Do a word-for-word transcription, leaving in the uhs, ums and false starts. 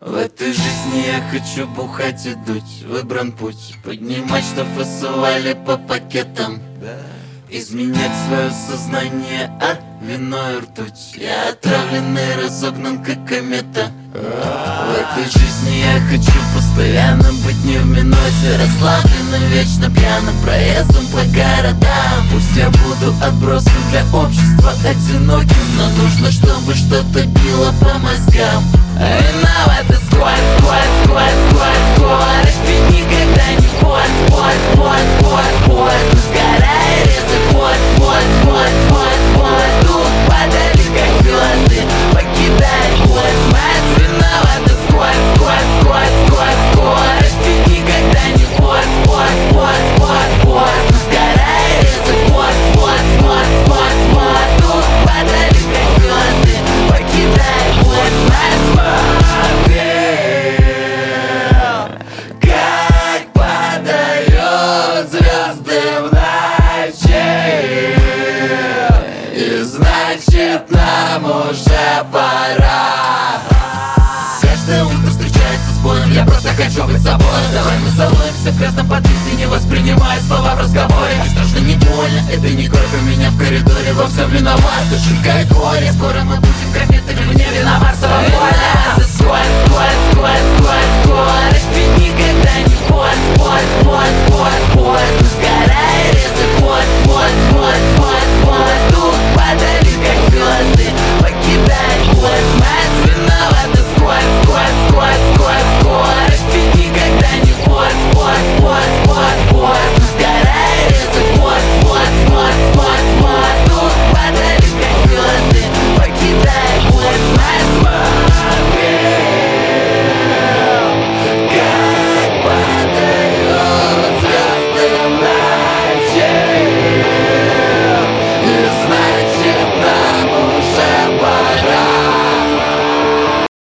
В этой жизни я хочу бухать и дуть, выбран путь, поднимать штраф и сували по пакетам, изменять свое сознание, а вино и ртуть. Я отравленный, разогнан как комета. В этой жизни я хочу постоянно быть не в минуте, расслабленным, вечно пьяным проездом по городам. Пусть я буду отбросом для общества одиноким, но нужно, чтобы что-то било по мозгам. А виноваты сквозь, сквозь, сквозь, сквозь, сквозь. Ведь никогда не поздь, поздь, поздь, поздь, поздь. Сгорай, резай, поздь, поздь, поздь, поздь, поздь. Тут падали как звезды, покидай поздь. Мать виновата сквозь, сквозь, сквозь, сквозь, сквозь. Ведь никогда не поздь, поздь, поздь, поздь, поздь. Сгорай, резай, поздь, поздь, поздь, поздь, поздь. Тут падали как звезды, покидай поздь. Мать как падают звезды в ночи, и значит нам уже пора. Каждое утро встречается с боем, я просто хочу быть собой. Давай мы целуемся в красном подъезде, не воспринимая слова в разговоре. Не страшно, не больно, это не горько, меня в коридоре во всем виноват. Шутка и горе, скоро мы будем кометами в небе на Марсовом поле.